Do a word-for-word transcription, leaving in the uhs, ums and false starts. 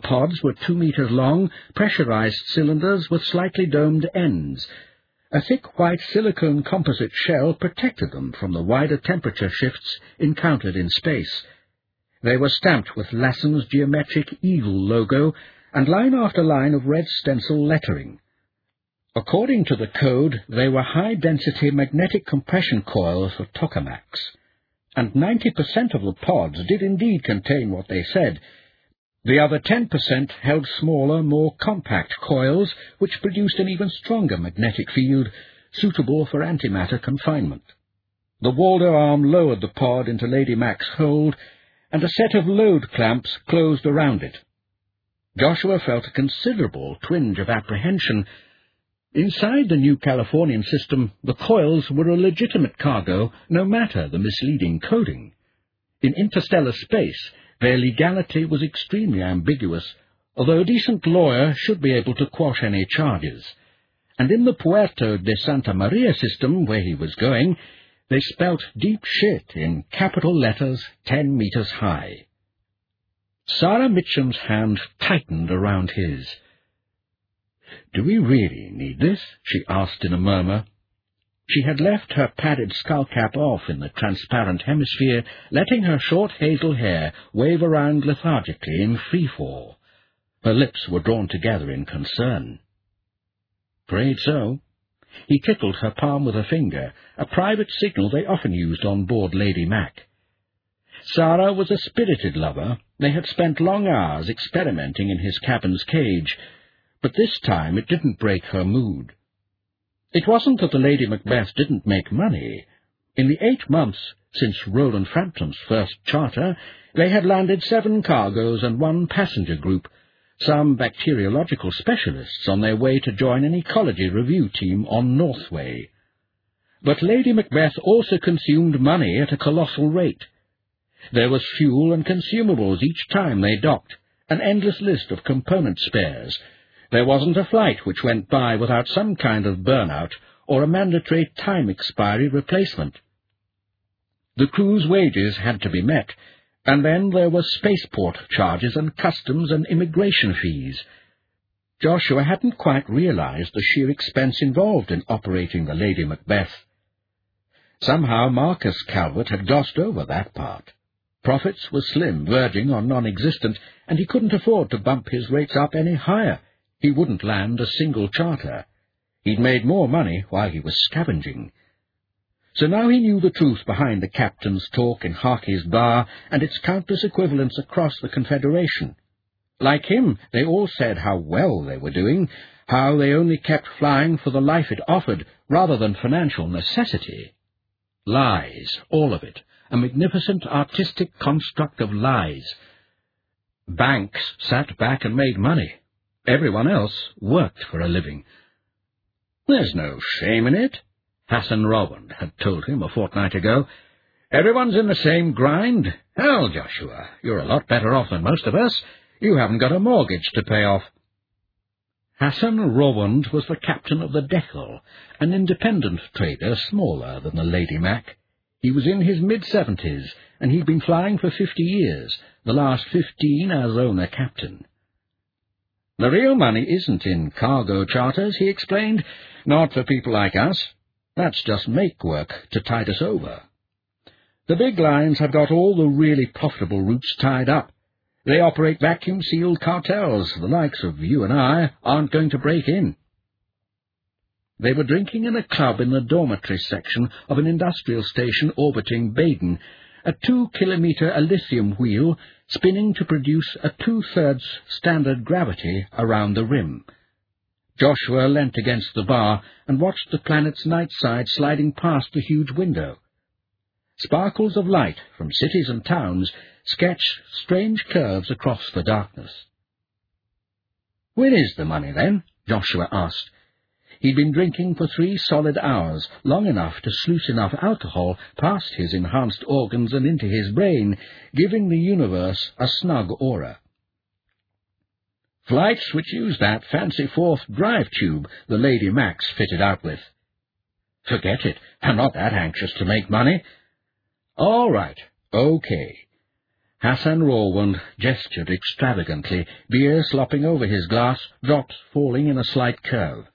pods were two metres long, pressurised cylinders with slightly domed ends. A thick white silicone composite shell protected them from the wider temperature shifts encountered in space. They were stamped with Lassen's geometric eagle logo and line after line of red stencil lettering. According to the code, they were high-density magnetic compression coils for tokamaks, and ninety percent of the pods did indeed contain what they said. The other ten percent held smaller, more compact coils, which produced an even stronger magnetic field, suitable for antimatter confinement. The Waldo arm lowered the pod into Lady Mac's hold, and a set of load clamps closed around it. Joshua felt a considerable twinge of apprehension. Inside the New Californian system, the coils were a legitimate cargo, no matter the misleading coding. In interstellar space, their legality was extremely ambiguous, although a decent lawyer should be able to quash any charges. And in the Puerto de Santa Maria system, where he was going, they spelt deep shit in capital letters ten metres high. Sarah Mitchum's hand tightened around his. "Do we really need this?" she asked in a murmur. She had left her padded skull-cap off in the transparent hemisphere, letting her short hazel hair wave around lethargically in free-fall. Her lips were drawn together in concern. "Afraid so." He tickled her palm with a finger, a private signal they often used on board Lady Mac. Sarah was a spirited lover. They had spent long hours experimenting in his cabin's cage, but this time it didn't break her mood. It wasn't that the Lady Macbeth didn't make money. In the eight months since Roland Frampton's first charter, they had landed seven cargoes and one passenger group, some bacteriological specialists on their way to join an ecology review team on Northway. But Lady Macbeth also consumed money at a colossal rate. There was fuel and consumables each time they docked, an endless list of component spares. There wasn't a flight which went by without some kind of burnout or a mandatory time expiry replacement. The crew's wages had to be met, and then there were spaceport charges and customs and immigration fees. Joshua hadn't quite realized the sheer expense involved in operating the Lady Macbeth. Somehow Marcus Calvert had glossed over that part. Profits were slim, verging on non-existent, and he couldn't afford to bump his rates up any higher. He wouldn't land a single charter. He'd made more money while he was scavenging. So now he knew the truth behind the captain's talk in Harkey's bar and its countless equivalents across the Confederation. Like him, they all said how well they were doing, how they only kept flying for the life it offered rather than financial necessity. Lies, all of it, a magnificent artistic construct of lies. Banks sat back and made money. Everyone else worked for a living. "There's no shame in it," Hassan Rowand had told him a fortnight ago. "Everyone's in the same grind. Hell, Joshua, you're a lot better off than most of us. You haven't got a mortgage to pay off." Hassan Rowand was the captain of the Deckel, an independent trader smaller than the Lady Mac. He was in his mid-seventies, and he'd been flying for fifty years, the last fifteen as owner-captain. "The real money isn't in cargo charters," he explained. "Not for people like us. That's just make-work to tide us over. The big lines have got all the really profitable routes tied up. They operate vacuum-sealed cartels. The likes of you and I aren't going to break in." They were drinking in a club in the dormitory section of an industrial station orbiting Baden, a two-kilometre Elysium wheel spinning to produce a two-thirds standard gravity around the rim. Joshua leant against the bar and watched the planet's night side sliding past the huge window. Sparkles of light from cities and towns sketched strange curves across the darkness. "Where is the money, then?" Joshua asked. He'd been drinking for three solid hours, long enough to sluice enough alcohol past his enhanced organs and into his brain, giving the universe a snug aura. "Flights which use that fancy fourth drive tube the Lady Mac's fitted out with." "Forget it. I'm not that anxious to make money." "All right. Okay." Hassan Rawand gestured extravagantly, beer slopping over his glass, drops falling in a slight curve.